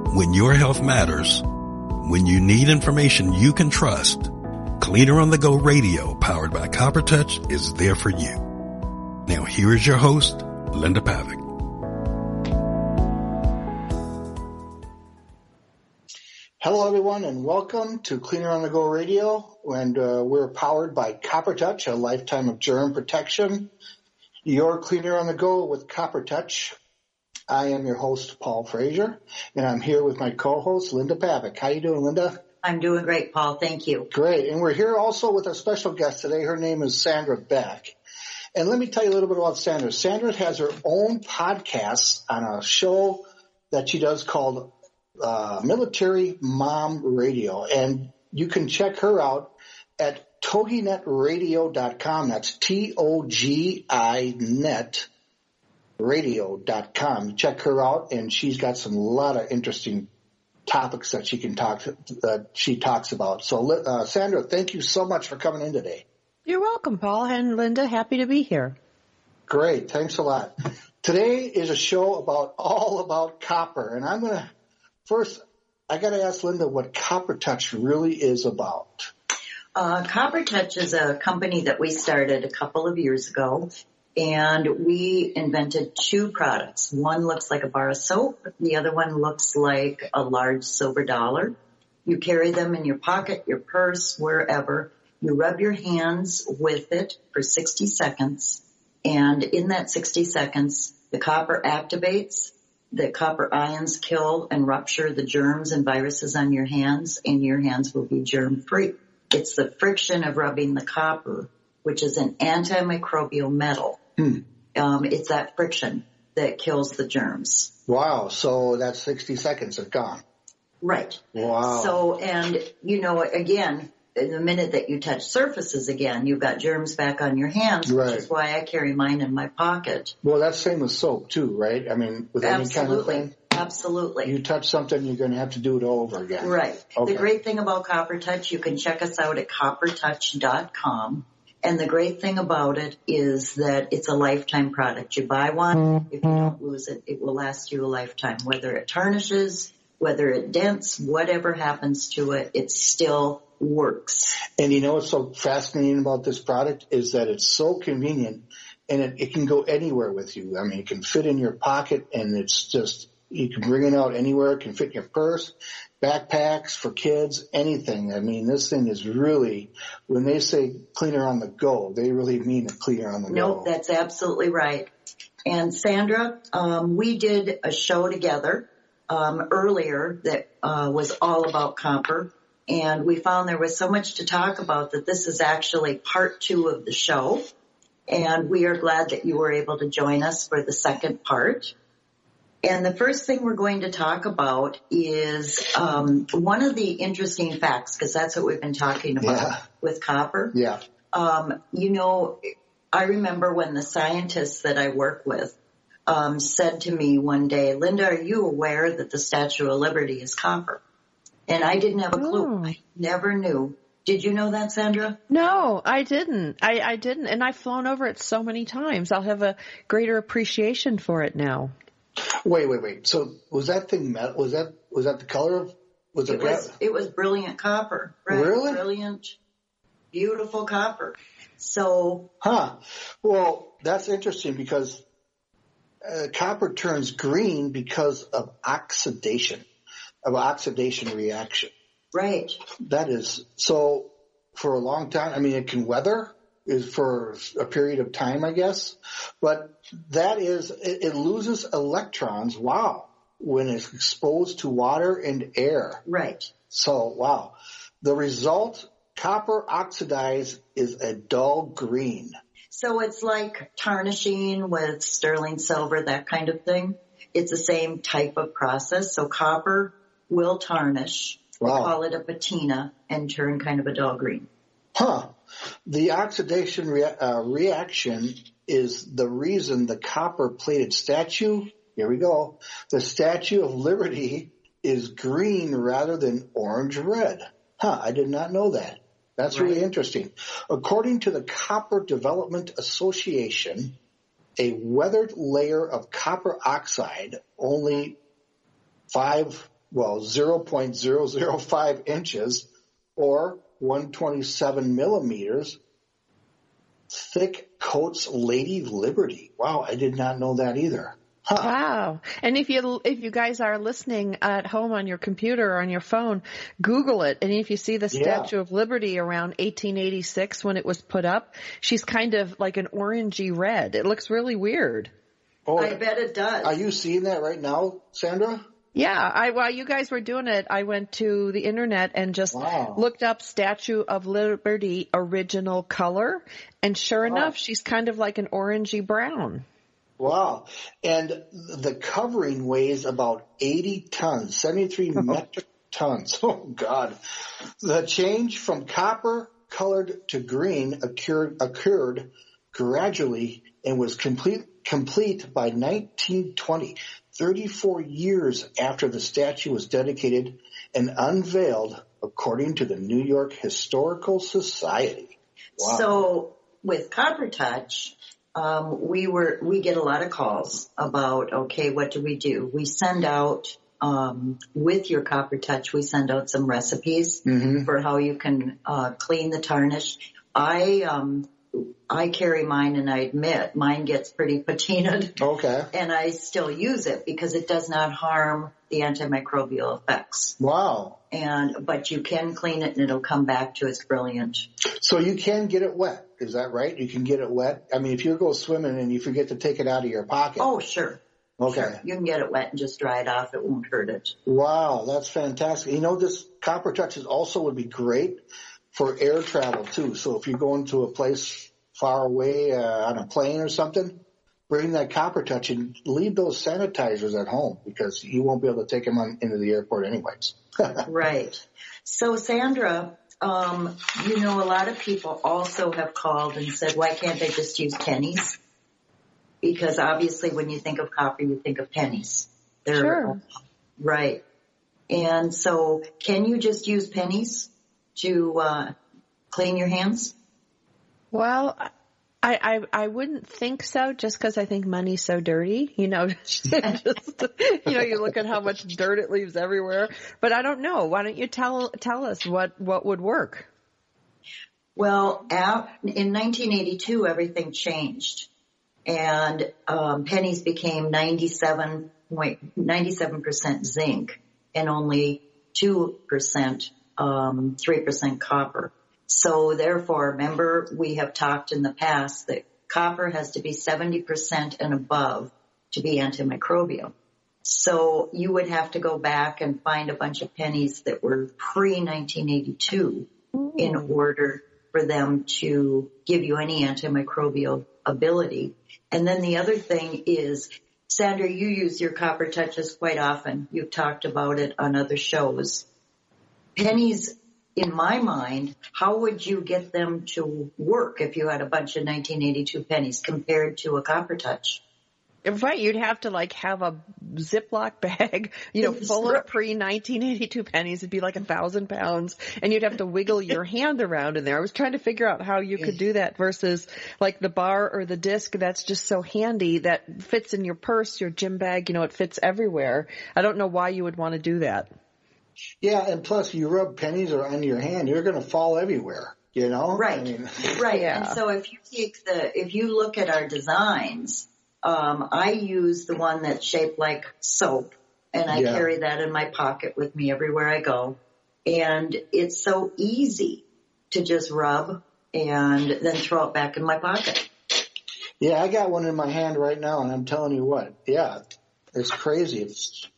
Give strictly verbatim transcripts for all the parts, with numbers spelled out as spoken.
When your health matters, when you need information you can trust, Cleaner on the Go Radio, powered by CopperTouch, is there for you. Now here is your host, Linda Pavick. Hello, everyone, and welcome to Cleaner on the Go Radio, and uh, we're powered by CopperTouch, a lifetime of germ protection. Your Cleaner on the Go with CopperTouch. I am your host, Paul Frazier, and I'm here with my co-host, Linda Pavick. How you doing, Linda? I'm doing great, Paul. Thank you. Great, and we're here also with a special guest today. Her name is Sandra Beck. And let me tell you a little bit about Sandra. Sandra has her own podcast on a show that she does called Uh, Military Mom Radio, and you can check her out at toginet radio dot com. That's T O G I net radio dot com. Check her out, and she's got some lot of interesting topics that she can talk that she talks about. So, uh, Sandra, thank you so much for coming in today. You're welcome, Paul, and Linda. Happy to be here. Great, thanks a lot. Today is a show about all about copper, and I'm gonna. First, I got to ask Linda what CopperTouch really is about. Uh, CopperTouch is a company that we started a couple of years ago, and we invented two products. One looks like a bar of soap. The other one looks like a large silver dollar. You carry them in your pocket, your purse, wherever. You rub your hands with it for sixty seconds, and in that sixty seconds, the copper activates. The copper ions kill and rupture the germs and viruses on your hands, and your hands will be germ-free. It's the friction of rubbing the copper, which is an antimicrobial metal. Hmm. Um, it's that friction that kills the germs. Wow. So that's sixty seconds are gone. Right. Wow. So, and, you know, again, the minute that you touch surfaces again, you've got germs back on your hands, right. Which is why I carry mine in my pocket. Well, that's same with soap too, right? I mean, with Absolutely. any kind of thing. Absolutely. You touch something, you're going to have to do it over again. Right. Okay. The great thing about CopperTouch, you can check us out at copper touch dot com. And the great thing about it is that it's a lifetime product. You buy one, if you don't lose it, it will last you a lifetime. Whether it tarnishes, whether it dents, whatever happens to it, it still works. And you know what's so fascinating about this product is that it's so convenient, and it, it can go anywhere with you. I mean, it can fit in your pocket, and it's just, you can bring it out anywhere. It can fit in your purse, backpacks for kids, anything. I mean, this thing is really, when they say cleaner on the go, they really mean a cleaner on the nope, go. Nope, that's absolutely right. And Sandra, um, we did a show together um, earlier that uh, was all about copper. And we found there was so much to talk about that this is actually part two of the show. And we are glad that you were able to join us for the second part. And the first thing we're going to talk about is um, one of the interesting facts, because that's what we've been talking about yeah. with copper. Yeah. Um, you know, I remember when the scientists that I work with um, said to me one day, Linda, are you aware that the Statue of Liberty is copper? And I didn't have a clue. Oh. I never knew. Did you know that, Sandra? No, I didn't. I, I didn't. And I've flown over it so many times. I'll have a greater appreciation for it now. Wait, wait, wait. So was that thing metal? Was that, was that the color of, was it? It was, it was brilliant copper. Right? Really? Brilliant, beautiful copper. So. Huh. Well, that's interesting because uh, copper turns green because of oxidation. Of oxidation reaction. Right. That is, so for a long time, I mean, it can weather is for a period of time, I guess, but that is, it, it loses electrons, wow, when it's exposed to water and air. Right. So, wow. The result, copper oxidized, is a dull green. So it's like tarnishing with sterling silver, that kind of thing. It's the same type of process. So copper will tarnish, wow. We'll call it a patina, and turn kind of a dull green. Huh. The oxidation rea- uh, reaction is the reason the copper-plated statue, here we go, the Statue of Liberty is green rather than orange-red. Huh, I did not know that. That's right. Really interesting. According to the Copper Development Association, a weathered layer of copper oxide, only five well, zero point zero zero five inches or one hundred twenty-seven millimeters thick coats Lady Liberty. Wow, I did not know that either. Huh. Wow. And if you if you guys are listening at home on your computer or on your phone, Google it. And if you see the Statue yeah. of Liberty around eighteen eighty-six when it was put up, she's kind of like an orangey red. It looks really weird. Oh, I bet it does. Are you seeing that right now, Sandra? Yeah. I, while you guys were doing it, I went to the internet and just wow. looked up Statue of Liberty original color. And sure wow. enough, she's kind of like an orangey brown. Wow. And the covering weighs about eighty tons, seventy-three oh. metric tons. Oh, God. The change from copper colored to green occurred, occurred gradually and was complete, complete by nineteen twenty, thirty-four years after the statue was dedicated and unveiled, according to the New York Historical Society. Wow. So with Copper Touch, Um, we were, we get a lot of calls about, okay, what do we do? We send out, um, with your Copper Touch, we send out some recipes mm-hmm. for how you can, uh, clean the tarnish. I, um, I carry mine and I admit mine gets pretty patinaed. Okay. And I still use it because it does not harm the antimicrobial effects. Wow. And, but you can clean it and it'll come back to its brilliant. So you can get it wet. Is that right? You can get it wet? I mean, if you go swimming and you forget to take it out of your pocket. Oh, sure. Okay. Sure. You can get it wet and just dry it off. It won't hurt it. Wow. That's fantastic. You know, this Copper Touch is also would be great for air travel too. So if you're going to a place far away uh, on a plane or something, bring that Copper Touch and leave those sanitizers at home because you won't be able to take them on, into the airport anyways. Right. So Sandra, um, you know, a lot of people also have called and said, why can't they just use pennies? Because obviously when you think of copper, you think of pennies. They're, sure. Right. And so can you just use pennies to uh, clean your hands? Well, I, I, I wouldn't think so just because I think money's so dirty, you know, just, you know, you look at how much dirt it leaves everywhere, but I don't know. Why don't you tell, tell us what, what would work? Well, in nineteen eighty-two, everything changed and, um, pennies became ninety-seven point nine seven percent zinc and only two percent, um, three percent copper. So therefore, remember, we have talked in the past that copper has to be seventy percent and above to be antimicrobial. So you would have to go back and find a bunch of pennies that were pre nineteen eighty-two Ooh. In order for them to give you any antimicrobial ability. And then the other thing is, Sandra, you use your Copper Touches quite often. You've talked about it on other shows. Pennies, in my mind, how would you get them to work if you had a bunch of nineteen eighty-two pennies compared to a Copper Touch? Right, you'd have to like have a Ziploc bag, you know, full of pre nineteen eighty-two pennies. It'd be like a thousand pounds, and you'd have to wiggle your hand around in there. I was trying to figure out how you could do that versus like the bar or the disc that's just so handy that fits in your purse, your gym bag. You know, it fits everywhere. I don't know why you would want to do that. Yeah, and plus you rub pennies on your hand, you're going to fall everywhere, you know? Right, I mean, right. Yeah. And so if you take the, if you look at our designs, um, I use the one that's shaped like soap, and I yeah. carry that in my pocket with me everywhere I go. And it's so easy to just rub and then throw it back in my pocket. Yeah, I got one in my hand right now, and I'm telling you what, yeah, it's crazy. It's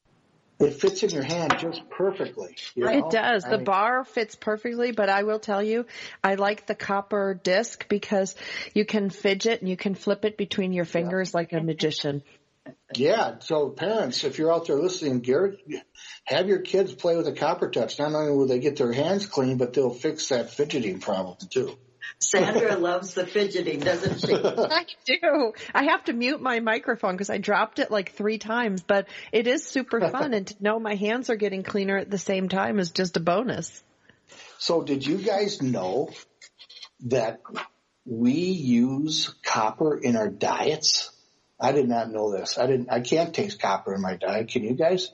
It fits in your hand just perfectly. You know? It does. I The mean, bar fits perfectly, but I will tell you, I like the copper disc because you can fidget and you can flip it between your fingers yeah. like a magician. Yeah. So parents, if you're out there listening, Garrett, have your kids play with a Copper Touch. Not only will they get their hands clean, but they'll fix that fidgeting problem too. Sandra loves the fidgeting, doesn't she? I do. I have to mute my microphone because I dropped it like three times, but it is super fun. And to know my hands are getting cleaner at the same time is just a bonus. So did you guys know that we use copper in our diets? I did not know this. I didn't, I can't taste copper in my diet. Can you guys?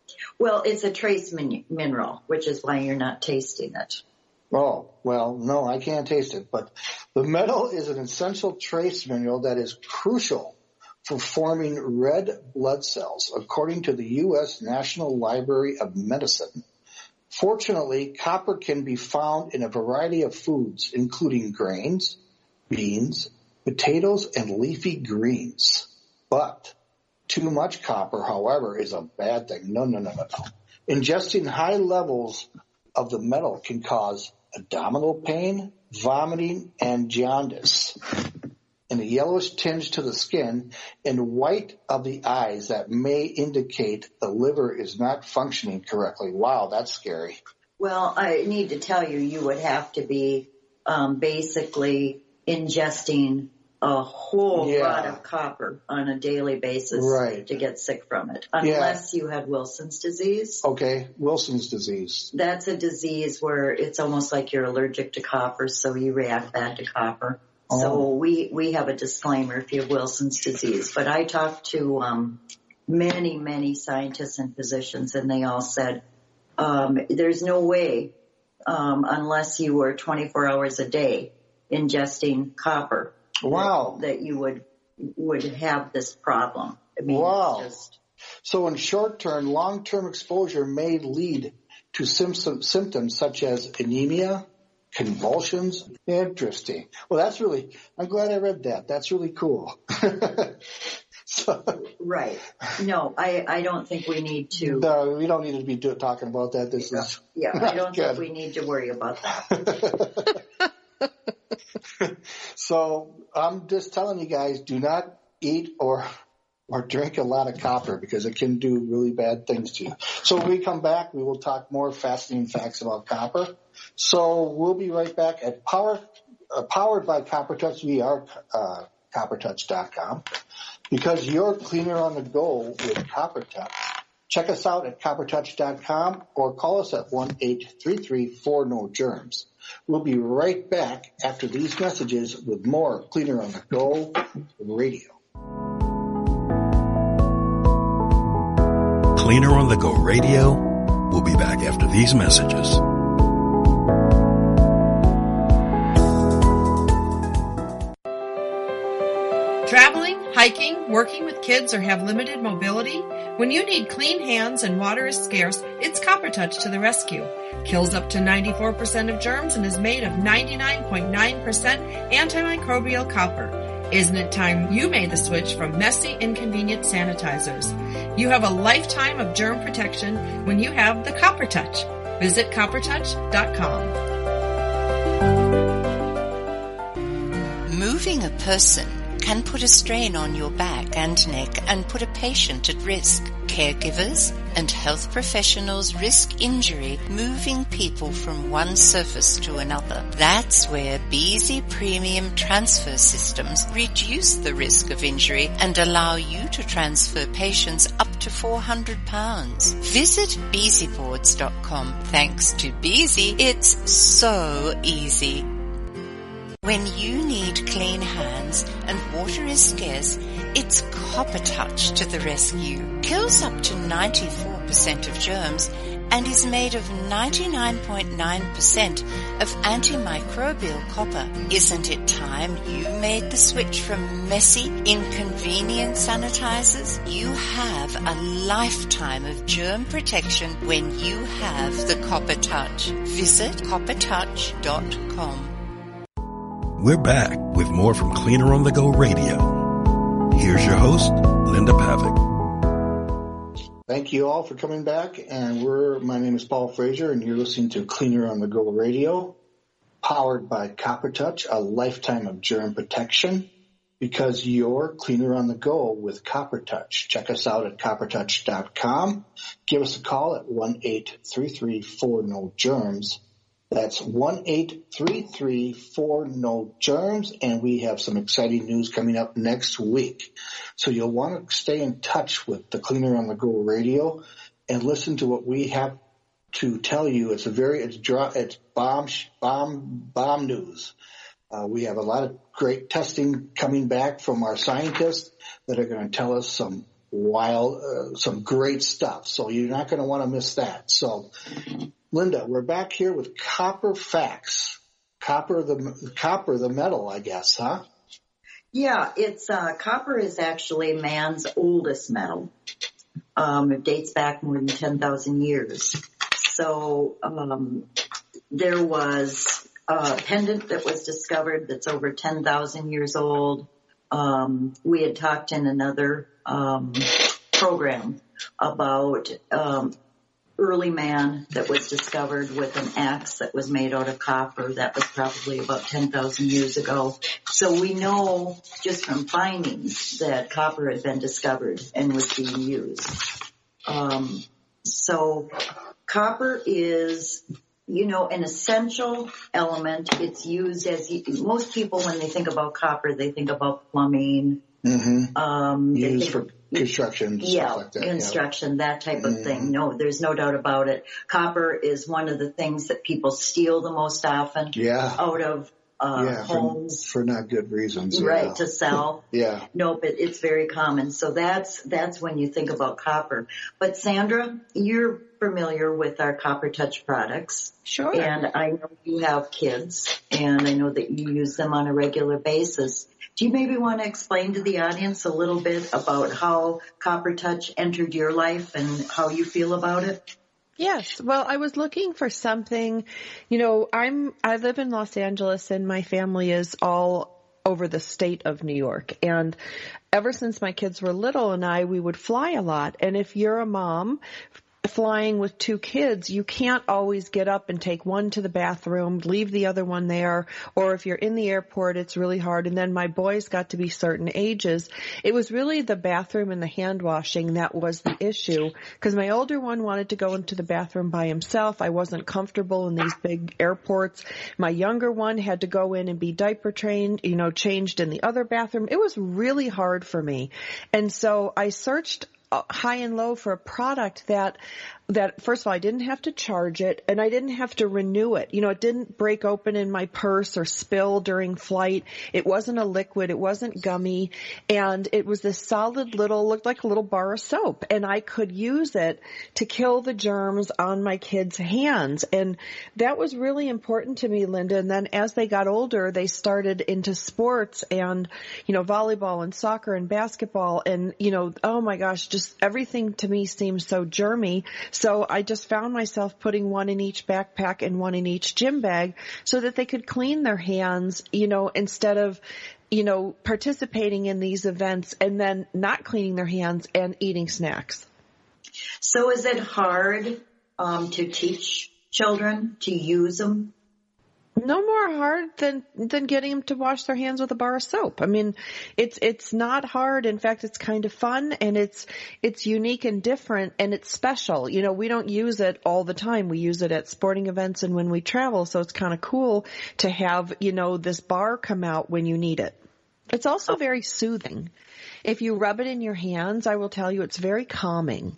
Well, it's a trace min- mineral, which is why you're not tasting it. Oh, well, no, I can't taste it. But the metal is an essential trace mineral that is crucial for forming red blood cells, according to the U S National Library of Medicine. Fortunately, copper can be found in a variety of foods, including grains, beans, potatoes, and leafy greens. But too much copper, however, is a bad thing. No, no, no, no, no. Ingesting high levels of the metal can cause abdominal pain, vomiting, and jaundice, and a yellowish tinge to the skin and white of the eyes that may indicate the liver is not functioning correctly. Wow, that's scary. Well, I need to tell you, you would have to be um, basically ingesting a whole Yeah. lot of copper on a daily basis Right. to get sick from it, unless you had Wilson's disease. Okay, Wilson's disease. That's a disease where it's almost like you're allergic to copper, so you react bad to copper. Oh. So we, we have a disclaimer if you have Wilson's disease. But I talked to um, many, many scientists and physicians, and they all said um, there's no way, um, unless you were twenty-four hours a day ingesting copper, Wow. that, that you would would have this problem. I mean, Wow. it's just, So in short term, long-term exposure may lead to symptom, symptoms such as anemia, convulsions. Interesting. Well, that's really, I'm glad I read that. That's really cool. so, right. No, I, I don't think we need to. no, we don't need to be do, talking about that. This Yeah, is yeah, I don't good. think we need to worry about that. So I'm just telling you guys, do not eat or or drink a lot of copper because it can do really bad things to you. So when we come back, we will talk more fascinating facts about copper. So we'll be right back at Power, uh, powered by Copper Touch. We are uh, copper touch dot com because you're cleaner on the go with Copper Touch. Check us out at copper touch dot com or call us at one eight three three four no germs. We'll be right back after these messages with more Cleaner on the Go Radio. Cleaner on the Go Radio. We'll be back after these messages. Traveling, hiking, working with kids, or have limited mobility? When you need clean hands and water is scarce, it's Copper Touch to the rescue. Kills up to ninety-four percent of germs and is made of ninety-nine point nine percent antimicrobial copper. Isn't it time you made the switch from messy, inconvenient sanitizers? You have a lifetime of germ protection when you have the Copper Touch. Visit copper touch dot com. Moving a person can put a strain on your back and neck and put a patient at risk. Caregivers and health professionals risk injury moving people from one surface to another. That's where Beezy Premium Transfer Systems reduce the risk of injury and allow you to transfer patients up to four hundred pounds. Visit beezy boards dot com. Thanks to Beezy, it's so easy. When you need clean hands and water is scarce, it's Copper Touch to the rescue. Kills up to ninety-four percent of germs and is made of ninety-nine point nine percent of antimicrobial copper. Isn't it time you made the switch from messy, inconvenient sanitizers? You have a lifetime of germ protection when you have the Copper Touch. Visit copper touch dot com. We're back with more from Cleaner on the Go Radio. Here's your host, Linda Pavick. Thank you all for coming back. And we're, my name is Paul Frazier, and you're listening to Cleaner on the Go Radio, powered by Copper Touch, a lifetime of germ protection, because you're cleaner on the go with Copper Touch. Check us out at copper touch dot com. Give us a call at one eight three three four no germs. That's one eight three three four no germs, and we have some exciting news coming up next week. So you'll want to stay in touch with the Cleaner on the Go Radio and listen to what we have to tell you. It's a very, it's draw, it's bomb, bomb, bomb news. Uh, we have a lot of great testing coming back from our scientists that are going to tell us some wild, uh, some great stuff. So you're not going to want to miss that. So, Linda, we're back here with copper facts. Copper, the copper, the metal, I guess, huh? Yeah, it's uh, copper is actually man's oldest metal. Um, it dates back more than ten thousand years. So um, there was a pendant that was discovered that's over ten thousand years old. Um, we had talked in another um, program about um, early man that was discovered with an axe that was made out of copper. That was probably about ten thousand years ago. So we know just from findings that copper had been discovered and was being used. Um, so copper is, you know, an essential element. It's used as, most people when they think about copper, they think about plumbing. Mm-hmm. Um, used for construction, yeah, stuff like that. construction, yeah. That type of mm-hmm. thing. No, there's no doubt about it. Copper is one of the things that people steal the most often yeah. out of uh, yeah, homes. For, for not good reasons. Right, yeah. to sell. yeah. No, but it's very common. So that's, that's when you think about copper. But Sandra, you're familiar with our Copper Touch products. Sure. And I know you have kids, and I know that you use them on a regular basis. Do you maybe want to explain to the audience a little bit about how Copper Touch entered your life and how you feel about it? Yes. Well, I was looking for something, you know, I'm, I live in Los Angeles and my family is all over the state of New York. And ever since my kids were little and I, we would fly a lot. And if you're a mom flying with two kids, you can't always get up and take one to the bathroom, leave the other one there, or if you're in the airport, it's really hard. And then my boys got to be certain ages. It was really the bathroom and the hand washing that was the issue, because my older one wanted to go into the bathroom by himself. I wasn't comfortable in these big airports. My younger one had to go in and be diaper trained, you know, changed in the other bathroom. It was really hard for me. And so I searched high and low for a product that, that first of all, I didn't have to charge it and I didn't have to renew it. You know, it didn't break open in my purse or spill during flight. It wasn't a liquid. It wasn't gummy. And it was this solid little, looked like a little bar of soap. And I could use it to kill the germs on my kids' hands. And that was really important to me, Linda. And then as they got older, they started into sports and, you know, volleyball and soccer and basketball. And, you know, oh my gosh, just everything to me seems so germy. So I just found myself putting one in each backpack and one in each gym bag so that they could clean their hands, you know, instead of, you know, participating in these events and then not cleaning their hands and eating snacks. So is it hard um, to teach children to use them? No more hard than, than getting them to wash their hands with a bar of soap. I mean, it's, it's not hard. In fact, it's kind of fun and it's, it's unique and different and it's special. You know, we don't use it all the time. We use it at sporting events and when we travel. So it's kind of cool to have, you know, this bar come out when you need it. It's also very soothing. If you rub it in your hands, I will tell you it's very calming.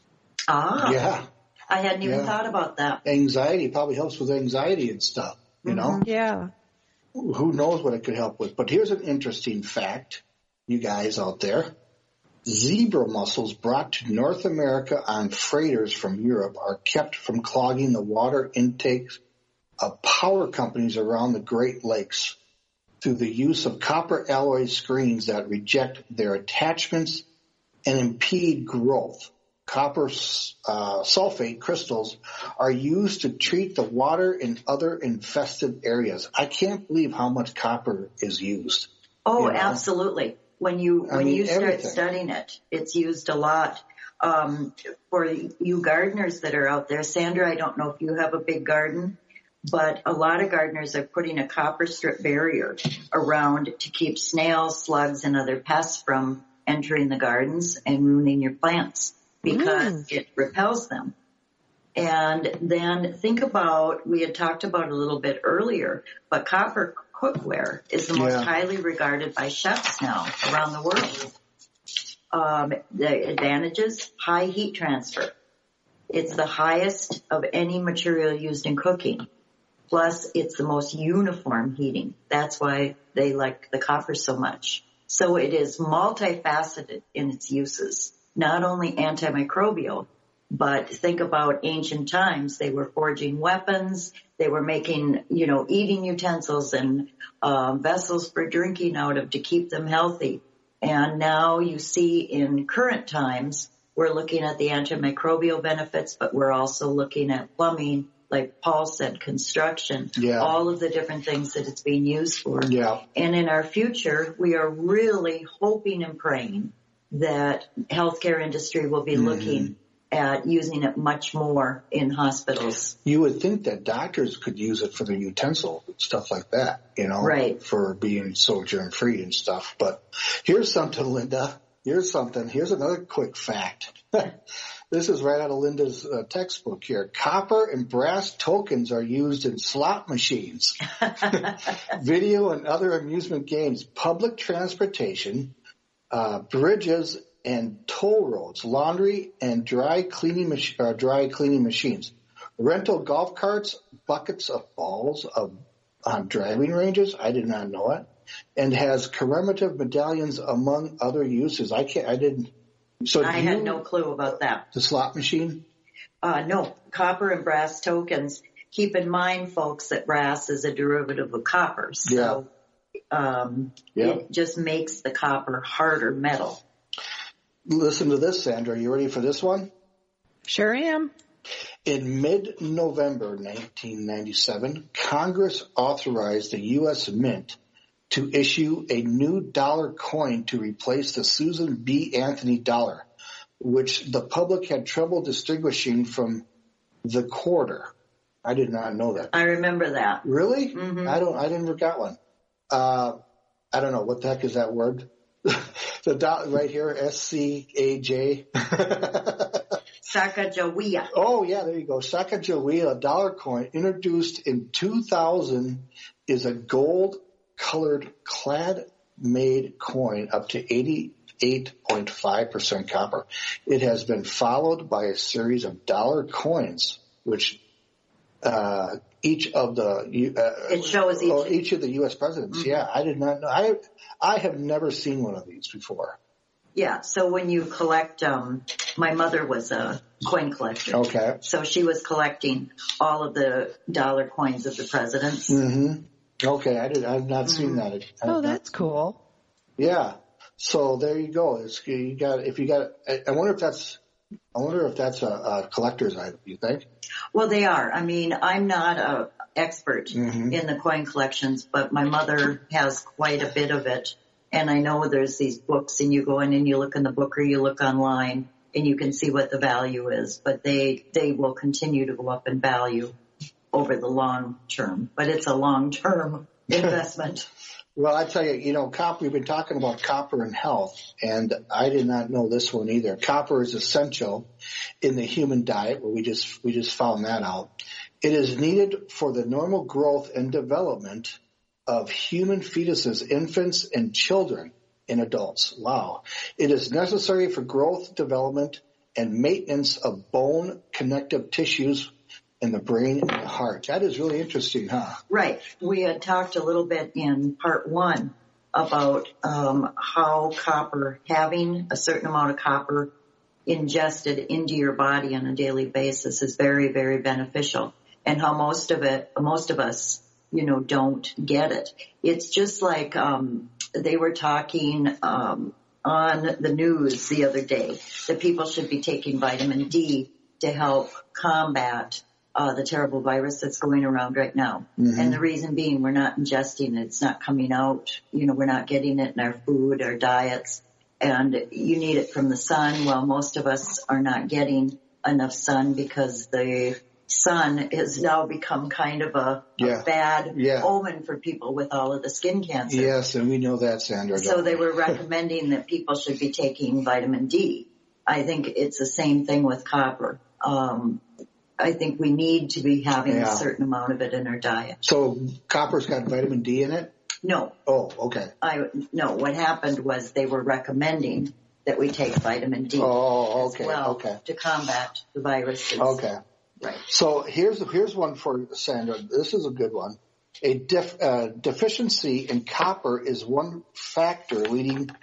Ah. Yeah. I hadn't even yeah. thought about that. Anxiety probably helps with anxiety and stuff. You know? Yeah. Who knows what it could help with. But here's an interesting fact, you guys out there. Zebra mussels brought to North America on freighters from Europe are kept from clogging the water intakes of power companies around the Great Lakes through the use of copper alloy screens that reject their attachments and impede growth. Copper uh, sulfate crystals are used to treat the water in other infested areas. I can't believe how much copper is used. Oh, you know? Absolutely. When you I when mean, you start everything. studying it, it's used a lot. Um, for you gardeners that are out there, Sandra, I don't know if you have a big garden, but a lot of gardeners are putting a copper strip barrier around to keep snails, slugs, and other pests from entering the gardens and ruining your plants, because mm. it repels them. And then think about, we had talked about it a little bit earlier, but copper cookware is the most yeah. highly regarded by chefs now around the world. Um, the advantages, high heat transfer. It's the highest of any material used in cooking. Plus, it's the most uniform heating. That's why they like the copper so much. So it is multifaceted in its uses. not only antimicrobial, but think about ancient times. They were forging weapons. They were making, you know, eating utensils and uh, vessels for drinking out of to keep them healthy. And now you see in current times, we're looking at the antimicrobial benefits, but we're also looking at plumbing, like Paul said, construction, yeah. all of the different things that it's being used for. Yeah. And in our future, we are really hoping and praying that healthcare industry will be mm-hmm. looking at using it much more in hospitals. You would think that doctors could use it for their utensil, stuff like that, you know, right. for being so germ-free and stuff. But here's something, Linda. Here's something. Here's another quick fact. This is right out of Linda's uh, textbook here. Copper and brass tokens are used in slot machines, video and other amusement games, public transportation, uh, bridges, and toll roads, laundry and dry cleaning mach- uh, dry cleaning machines, rental golf carts, buckets of balls of, on driving ranges. I did not know it, and has commemorative medallions among other uses. I can't. I didn't. So I had no clue about that. The slot machine? Uh, no, copper and brass tokens. Keep in mind, folks, that brass is a derivative of copper, so yeah. um, yeah. it just makes the copper harder metal. Listen to this, Sandra. You ready for this one? Sure am. In mid-November nineteen ninety-seven, Congress authorized the U S Mint to issue a new dollar coin to replace the Susan B. Anthony dollar, which the public had trouble distinguishing from the quarter. I did not know that. I remember that. Really? Mm-hmm. I don't. I didn't got one. Uh, I don't know what the heck is that word. The dot right here, S C A J. Sacagawea. Oh, yeah, there you go. Sacagawea dollar coin, introduced in two thousand, is a gold-colored clad-made coin up to eighty-eight point five percent copper. It has been followed by a series of dollar coins, which uh, each of the uh, it shows each. Oh, each of the U S presidents. Mm-hmm. Yeah, I did not know. I I have never seen one of these before. Yeah, so when you collect, um, my mother was a coin collector. Okay. So she was collecting all of the dollar coins of the presidents. Mm-hmm. Okay, I did. I've not mm-hmm. seen that. I've oh, not, that's cool. Yeah. So there you go. It's, you got if you got. I, I wonder if that's. I wonder if that's a, a collector's item. You think? Well, they are. I mean, I'm not a expert mm-hmm. in the coin collections, but my mother has quite a bit of it. And I know there's these books, and you go in and you look in the book or you look online, and you can see what the value is. But they they will continue to go up in value over the long term. But it's a long term investment. Well, I tell you, you know, copper. We've been talking about copper and health, and I did not know this one either. Copper is essential in the human diet. Well, we just we just found that out. It is needed for the normal growth and development of human fetuses, infants, and children in adults. Wow. It is necessary for growth, development, and maintenance of bone connective tissues in the brain and the heart. That is really interesting, huh? Right. We had talked a little bit in part one about um, how copper, having a certain amount of copper ingested into your body on a daily basis is very, very beneficial, and how most of it, most of us, you know, don't get it. It's just like um, they were talking um, on the news the other day that people should be taking vitamin D to help combat uh, the terrible virus that's going around right now. Mm-hmm. And the reason being, we're not ingesting it. It's not coming out. You know, we're not getting it in our food, our diets. And you need it from the sun. Well, most of us are not getting enough sun because the sun has now become kind of a, yeah. a bad yeah. omen for people with all of the skin cancer. Yes, and we know that, Sandra. So they were recommending that people should be taking vitamin D. I think it's the same thing with copper. Um, I think we need to be having yeah. a certain amount of it in our diet. So copper's got vitamin D in it? No. Oh, okay. I no. What happened was they were recommending that we take vitamin D oh, okay, as well okay. to combat the viruses. Okay. Right. So here's here's one for Sandra. This is a good one. A def, uh, deficiency in copper is one factor leading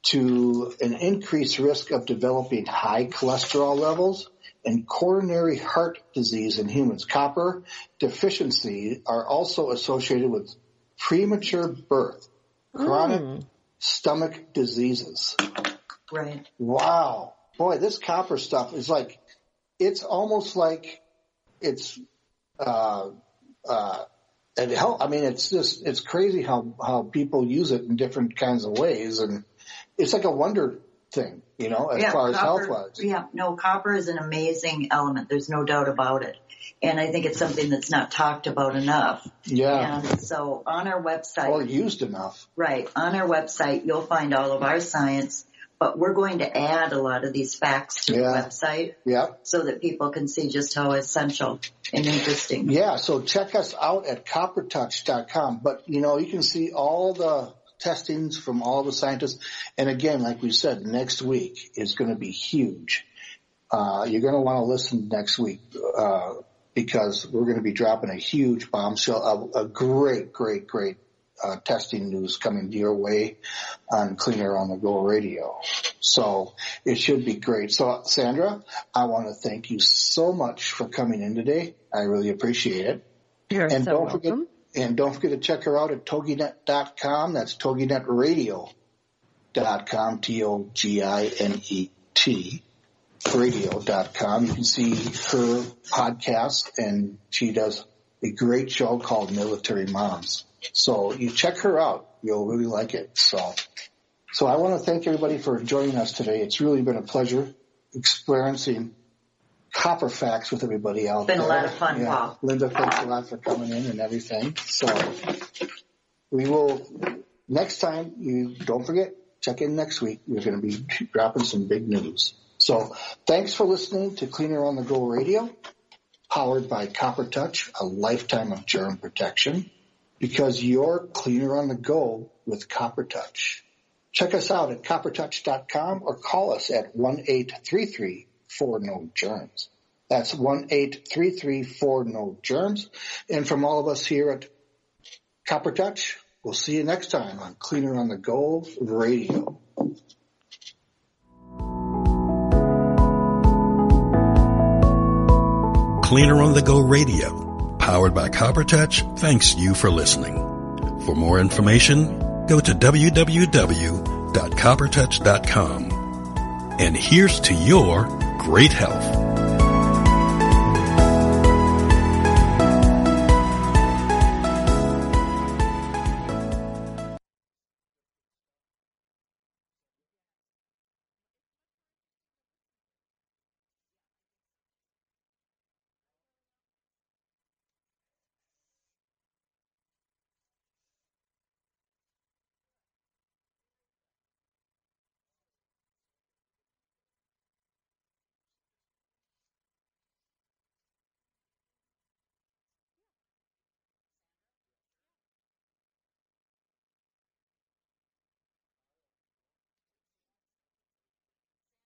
to an increased risk of developing high cholesterol levels and coronary heart disease in humans. Copper deficiency are also associated with premature birth, chronic mm. stomach diseases. Right. Wow. Boy, this copper stuff is like, it's almost like it's, uh, uh, it help, I mean, it's just, it's crazy how, how people use it in different kinds of ways. And it's like a wonder thing, you know, as yeah, far as copper, health-wise. Yeah, no, copper is an amazing element. There's no doubt about it. And I think it's something that's not talked about enough. Yeah. And so on our website. Or used enough. Right. On our website, you'll find all of our science. But we're going to add a lot of these facts to yeah. the website yeah. so that people can see just how essential and interesting. Yeah, so check us out at copper touch dot com. But, you know, you can see all the testings from all the scientists. And again, like we said, next week is going to be huge. Uh, you're going to want to listen next week uh, because we're going to be dropping a huge bombshell, a, a great, great, great Uh, testing news coming your way on Cleaner on the Go Radio. So it should be great. So Sandra, I want to thank you so much for coming in today. I really appreciate it. You're and so don't welcome. Forget, and don't forget to check her out at toginet dot com. That's toginet radio dot com, T O G I N E T, radio dot com. You can see her podcast, and she does a great show called Military Moms. So you check her out. You'll really like it. So, so I want to thank everybody for joining us today. It's really been a pleasure experiencing copper facts with everybody out there. It's been there. a lot of fun, yeah. Paul. Linda, thanks a lot for coming in and everything. So we will, next time, you don't forget, check in next week. We're going to be dropping some big news. So thanks for listening to Cleaner on the Go Radio, powered by Copper Touch, a lifetime of germ protection. Because you're cleaner on the go with Copper Touch. Check us out at copper touch dot com or call us at one eight three three four N O germs. That's one eight three three four N O germs. And from all of us here at Copper Touch, we'll see you next time on Cleaner on the Go Radio. Cleaner on the Go Radio, powered by Copper Touch, thanks you for listening. For more information, go to w w w dot copper touch dot com. And here's to your great health.